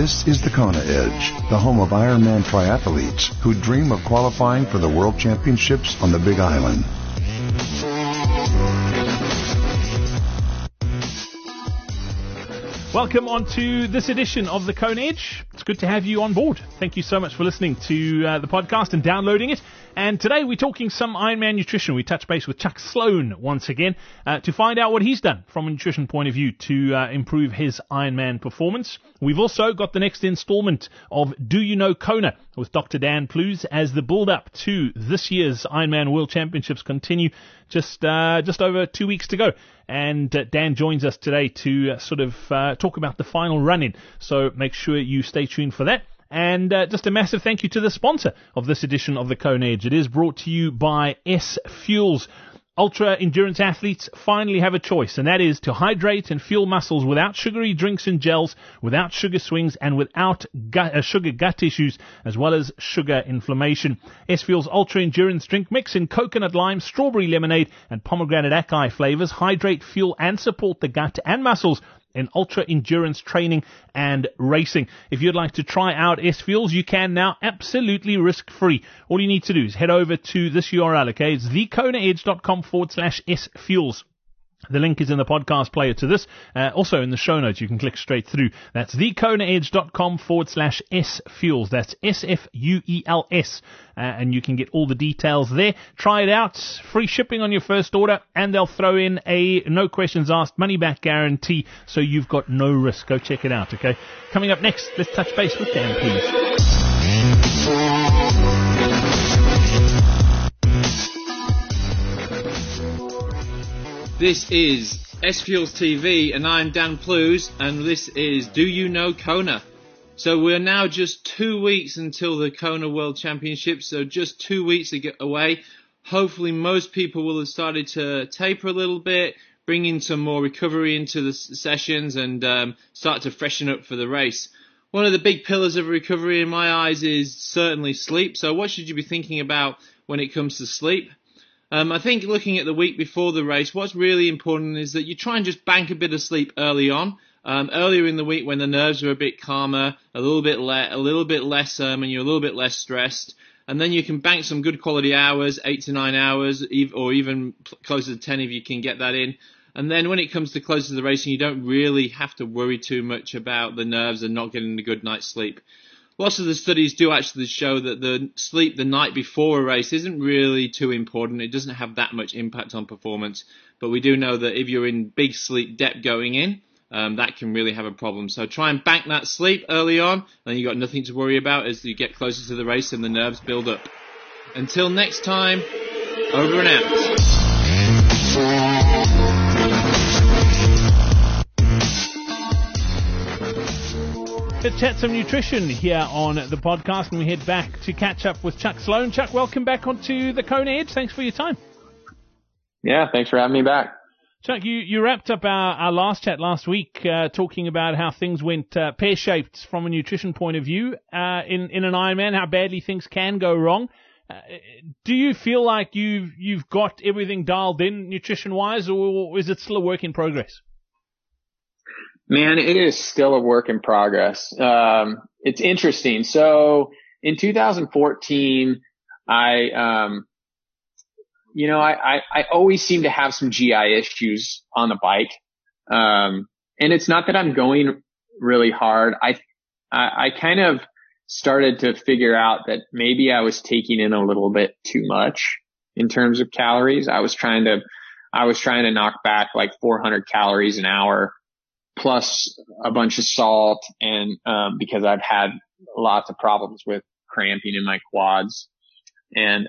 This is the Kona Edge, the home of Ironman triathletes who dream of qualifying for the World Championships on the Big Island. Welcome on to this edition of the Kona Edge. It's good to have you on board. Thank you so much for listening to the podcast and downloading it. And today we're talking some Ironman nutrition. We touch base with Chuck Sloan once again to find out what he's done from a nutrition point of view to improve his Ironman performance. We've also got the next installment of Do You Know Kona with Dr. Dan Plews as the build-up to this year's Ironman World Championships continue. Just over 2 weeks to go. And Dan joins us today to sort of talk about the final run-in. So make sure you stay tuned for that. And just a massive thank you to the sponsor of this edition of the Kona Edge. It is brought to you by S Fuels. Ultra endurance athletes finally have a choice, and that is to hydrate and fuel muscles without sugary drinks and gels, without sugar swings, and without sugar gut issues, as well as sugar inflammation. S Fuels Ultra Endurance Drink Mix in coconut lime, strawberry lemonade, and pomegranate acai flavors hydrate, fuel, and support the gut and muscles in ultra endurance training and racing. If you'd like to try out S Fuels, you can now absolutely risk-free. All you need to do is head over to this URL, okay? It's thekonaedge.com/S Fuels. The link is in the podcast player to this. Also in the show notes, you can click straight through. That's thekonaedge.com/S Fuels. That's SFUELS. And you can get all the details there. Try it out. Free shipping on your first order. And they'll throw in a no questions asked money back guarantee. So you've got no risk. Go check it out, okay? Coming up next, let's touch base with Dan, please. This is S Fuels TV, and I'm Dan Plews, and this is Do You Know Kona? So we're now just 2 weeks until the Kona World Championships, so just 2 weeks to get away. Hopefully most people will have started to taper a little bit, bring in some more recovery into the sessions, and start to freshen up for the race. One of the big pillars of recovery in my eyes is certainly sleep. So what should you be thinking about when it comes to sleep? I think looking at the week before the race, what's really important is that you try and just bank a bit of sleep early on. Earlier in the week when the nerves are a bit calmer, a little bit less, and you're a little bit less stressed. And then you can bank some good quality hours, 8 to 9 hours, or even closer to 10 if you can get that in. And then when it comes to closer to the racing, you don't really have to worry too much about the nerves and not getting a good night's sleep. Lots of the studies do actually show that the sleep the night before a race isn't really too important. It doesn't have that much impact on performance. But we do know that if you're in big sleep depth going in, that can really have a problem. So try and bank that sleep early on, and you've got nothing to worry about as you get closer to the race and the nerves build up. Until next time, over and out. Let's chat some nutrition here on the podcast, and we head back to catch up with Chuck Sloan. Chuck, welcome back onto the Kona Edge. Thanks for your time. Yeah, thanks for having me back. Chuck, you wrapped up our last chat last week talking about how things went pear-shaped from a nutrition point of view in an Ironman, how badly things can go wrong. Do you feel like you've got everything dialed in nutrition-wise, or is it still a work in progress? Man, it is still a work in progress. It's interesting. So in 2014, I always seem to have some GI issues on the bike. And it's not that I'm going really hard. I kind of started to figure out that maybe I was taking in a little bit too much in terms of calories. I was trying to knock back like 400 calories an hour plus a bunch of salt, and because I've had lots of problems with cramping in my quads, and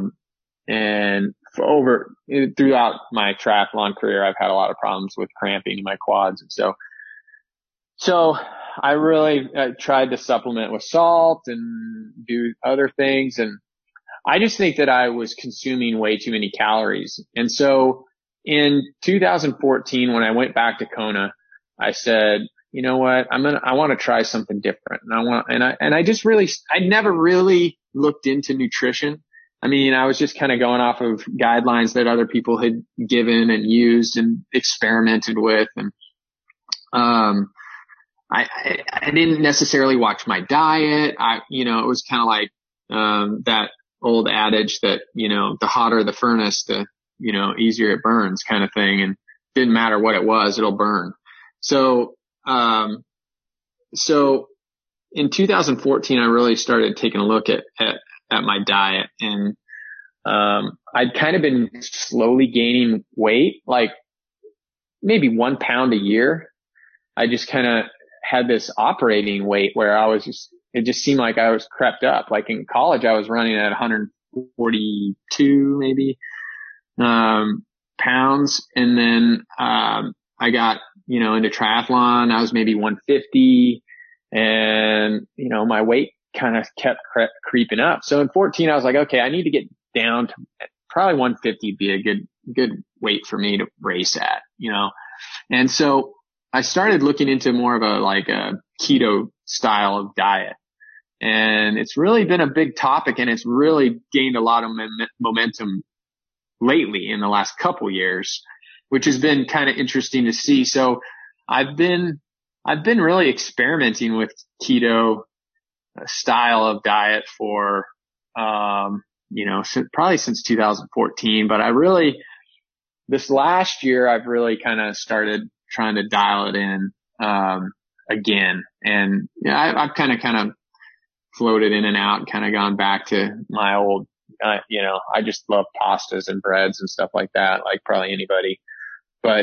throughout my triathlon career, I've had a lot of problems with cramping in my quads, and so I really tried to supplement with salt and do other things, and I just think that I was consuming way too many calories. And so in 2014, when I went back to Kona, I said, you know what, I want to try something different. And I never really looked into nutrition. I mean, I was just kind of going off of guidelines that other people had given and used and experimented with. And, I didn't necessarily watch my diet. It was kind of like, that old adage that, the hotter the furnace, the, easier it burns kind of thing. And didn't matter what it was, it'll burn. So in 2014, I really started taking a look at my diet, and, I'd kind of been slowly gaining weight, like maybe 1 pound a year. I just kind of had this operating weight where it just seemed like I was crept up. Like in college, I was running at 142 maybe, pounds. And then, I got, into triathlon. I was maybe 150, and, my weight kind of kept creeping up. So in 14, I was like, okay, I need to get down to probably 150 be a good weight for me to race at, And so I started looking into more of a keto style of diet. And it's really been a big topic, and it's really gained a lot of momentum lately in the last couple years, which has been kind of interesting to see. So I've been really experimenting with keto style of diet for, probably since 2014, but this last year, I've really kind of started trying to dial it in, again. And I've kind of floated in and out and kind of gone back to my old, I just love pastas and breads and stuff like that, like probably anybody. But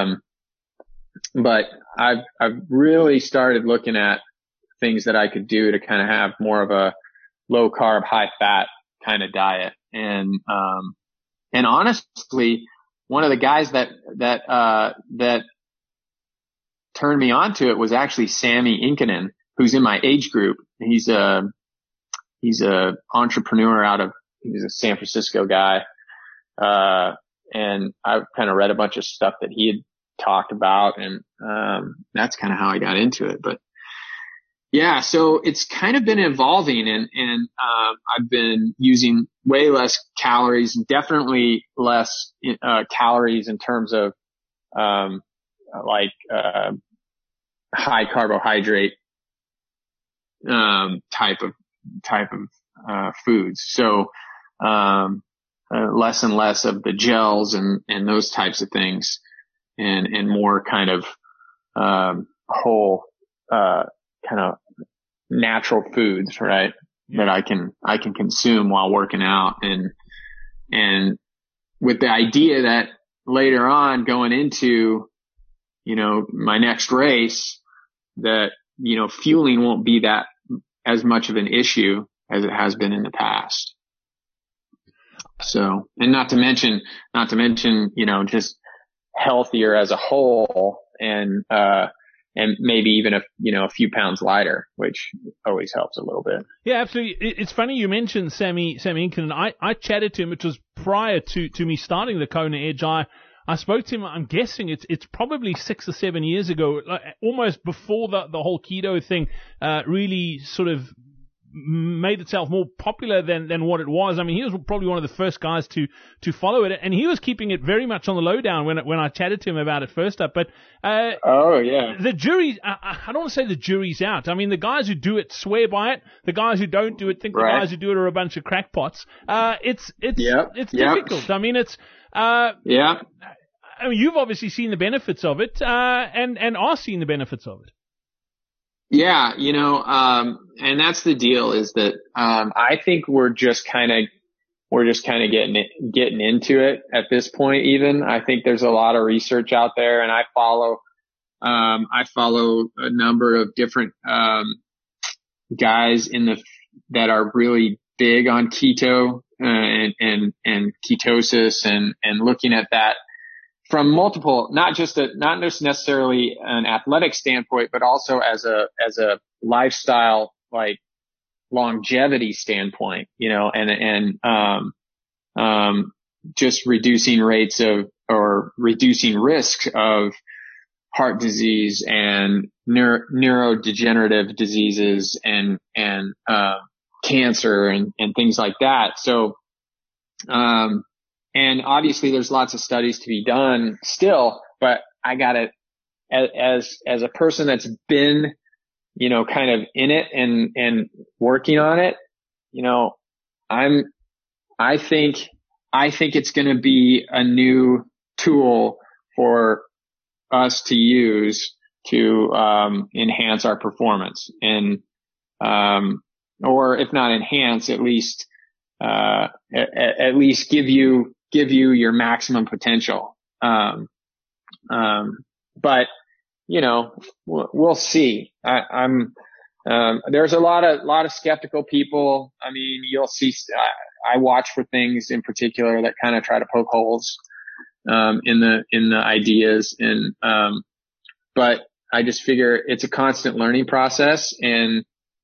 I've really started looking at things that I could do to kind of have more of a low carb, high fat kind of diet. And honestly, one of the guys that turned me on to it was actually Sami Inkinen, who's in my age group. He's a entrepreneur he's a San Francisco guy. And I've kind of read a bunch of stuff that he had talked about, and, that's kind of how I got into it. But yeah, so it's kind of been evolving, and I've been using way less calories, definitely less, calories in terms of, high carbohydrate, type of foods. So, less and less of the gels and those types of things, and more kind of, whole, kind of natural foods, right? That I can consume while working out, and with the idea that later on going into, my next race, that, fueling won't be that as much of an issue as it has been in the past. So, and not to mention, just healthier as a whole, and maybe even a few pounds lighter, which always helps a little bit. Yeah, absolutely. It's funny you mentioned Sami Inkinen. I chatted to him. It was prior to me starting the Kona Edge. I spoke to him. I'm guessing it's probably 6 or 7 years ago, almost before the whole keto thing really sort of made itself more popular than what it was. I mean, he was probably one of the first guys to follow it, and he was keeping it very much on the lowdown when I chatted to him about it first up. But oh yeah, the jury, I don't want to say the jury's out. I mean, the guys who do it swear by it. The guys who don't do it think right. The guys who do it are a bunch of crackpots. It's difficult. I mean, it's yeah. I mean, you've obviously seen the benefits of it, and are seeing the benefits of it. Yeah, and that's the deal, is that, I think we're just kind of getting into it at this point. Even I think there's a lot of research out there, and I follow a number of different, guys that are really big on keto, and ketosis, and looking at that from multiple, not just necessarily an athletic standpoint, but also as a lifestyle, like longevity standpoint, and just reducing rates or reducing risks of heart disease and neurodegenerative diseases and cancer and things like that. So, and obviously there's lots of studies to be done still, but I gotta as a person that's been, kind of in it and working on it, I think it's going to be a new tool for us to use to enhance our performance, and or if not enhance, at least give you your maximum potential. But we'll see. There's a lot of skeptical people. I mean, you'll see. I watch for things in particular that kind of try to poke holes in the ideas, and but I just figure it's a constant learning process, and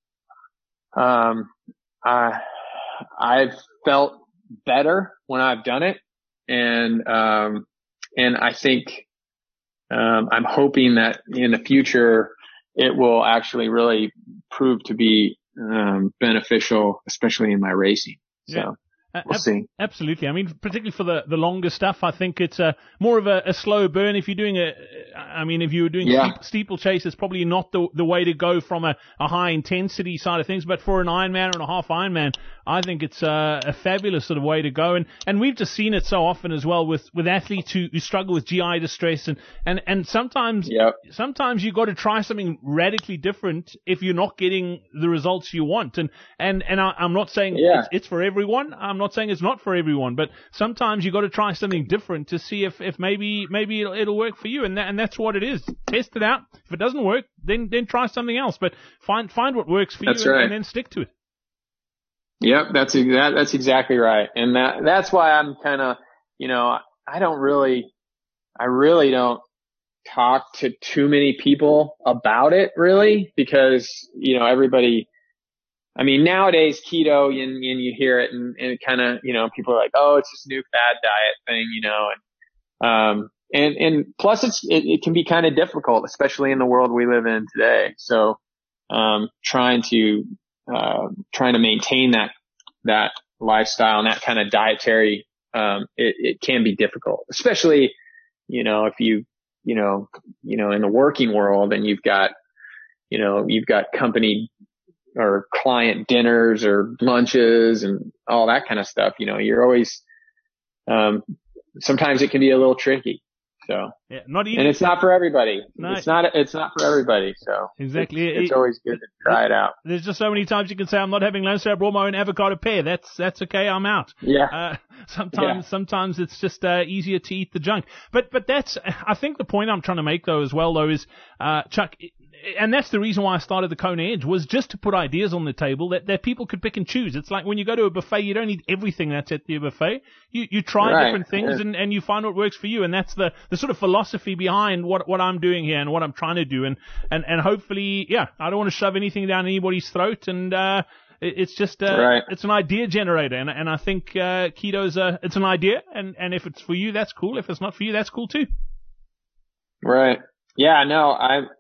I've felt better when I've done it, and I think I'm hoping that in the future it will actually really prove to be beneficial, especially in my racing. So we'll see. Absolutely. I mean, particularly for the longer stuff, I think it's more of a slow burn. If you're doing if you were doing steeplechase, it's probably not the way to go from a high intensity side of things. But for an Ironman and a half Ironman, I think it's a fabulous sort of way to go. And we've just seen it so often as well with athletes who struggle with GI distress, and sometimes you got to try something radically different if you're not getting the results you want. And I'm not saying it's for everyone. I'm not saying it's not for everyone, but sometimes you got to try something different to see if maybe it'll work for you, and that's what it is. Test it out. If it doesn't work, then try something else. But find what works for you, and then stick to it. Yep, that's exactly right, and that's why I'm kind of, I really don't talk to too many people about it, really, because everybody. I mean, nowadays keto, and you hear it, and it kind of, people are like, oh, it's this new fad diet thing, and plus it can be kind of difficult, especially in the world we live in today. So, trying to maintain that lifestyle and that kind of dietary, it can be difficult, especially, if you in the working world, and you've got company or client dinners or lunches and all that kind of stuff. You're always, sometimes it can be a little tricky. So, not easy. And it's not for everybody. No. It's not for everybody. So exactly. It's always good to try it out. There's just so many times you can say, I'm not having lunch, so I brought my own avocado pear. That's okay. I'm out. Yeah. Sometimes it's just easier to eat the junk. But that's, I think the point I'm trying to make though is, Chuck, and that's the reason why I started the Kona Edge, was just to put ideas on the table that people could pick and choose. It's like when you go to a buffet, you don't eat everything that's at the buffet. You try different things and you find what works for you. And that's the sort of philosophy behind what I'm doing here and what I'm trying to do. And hopefully, I don't want to shove anything down anybody's throat. And, it's just, it's an idea generator. And I think, keto's it's an idea. And if it's for you, that's cool. If it's not for you, that's cool too. Right. Yeah, no,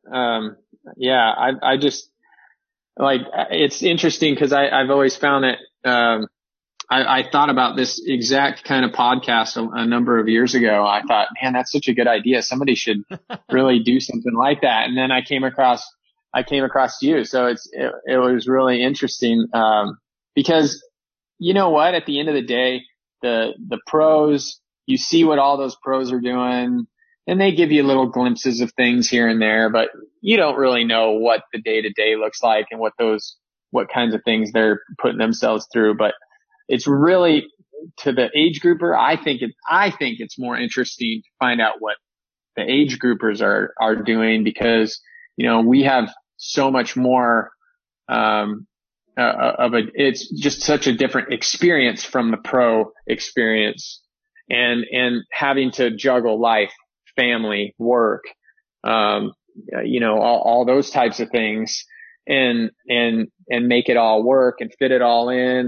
I just, like, it's interesting because I've always found that, I thought about this exact kind of podcast a number of years ago. I thought, man, that's such a good idea. Somebody should really do something like that. And then I came across you. So it was really interesting, because you know what, at the end of the day, the pros, you see what all those pros are doing, and they give you little glimpses of things here and there, but you don't really know what the day to day looks like and what kinds of things they're putting themselves through. But it's really, to the age grouper, I think it's more interesting to find out what the age groupers are doing, because, we have so much more, it's just such a different experience from the pro experience, and having to juggle life, family, work, all those types of things, and make it all work and fit it all in.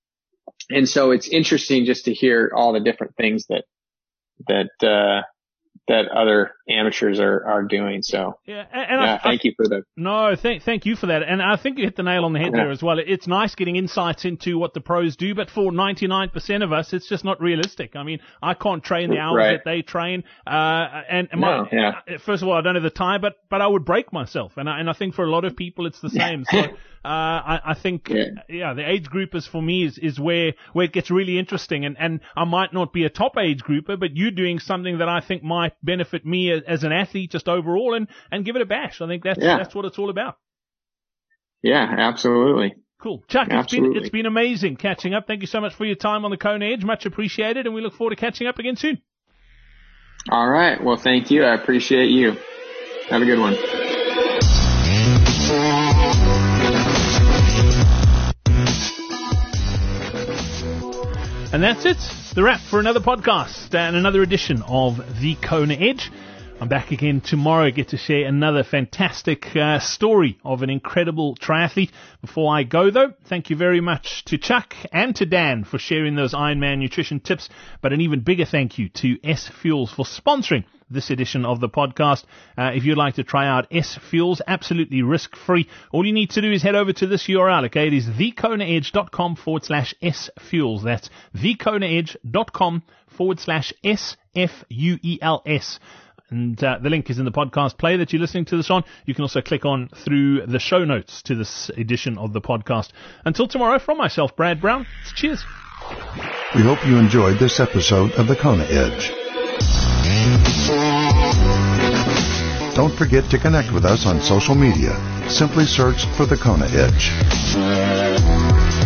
And so it's interesting just to hear all the different things that that other amateurs are doing. So thank you for that. No, thank you for that. And I think you hit the nail on the head there as well. It's nice getting insights into what the pros do, but for 99% of us, it's just not realistic. I mean, I can't train the hours that they train. First of all, I don't have the time, but I would break myself. And I think for a lot of people, it's the same. So, I think, the age groupers for me is where it gets really interesting. And I might not be a top age grouper, but you're doing something that I think might benefit me as an athlete just overall and give it a bash. I think that's what it's all about. Yeah, absolutely. Cool. Chuck, it's been amazing catching up. Thank you so much for your time on the Kona Edge. Much appreciated. And we look forward to catching up again soon. All right. Well, thank you. I appreciate you. Have a good one. And that's it. The wrap for another podcast and another edition of the Kona Edge. I'm back again tomorrow. I get to share another fantastic story of an incredible triathlete. Before I go, though, thank you very much to Chuck and to Dan for sharing those Ironman nutrition tips. But an even bigger thank you to S Fuels for sponsoring this edition of the podcast. If you'd like to try out S Fuels, absolutely risk-free, all you need to do is head over to this URL, okay? It is thekonaedge.com/S Fuels. That's thekonaedge.com/SFUELS. And the link is in the podcast player that you're listening to this on. You can also click on through the show notes to this edition of the podcast. Until tomorrow, from myself, Brad Brown, cheers. We hope you enjoyed this episode of the Kona Edge. Don't forget to connect with us on social media. Simply search for the Kona Edge.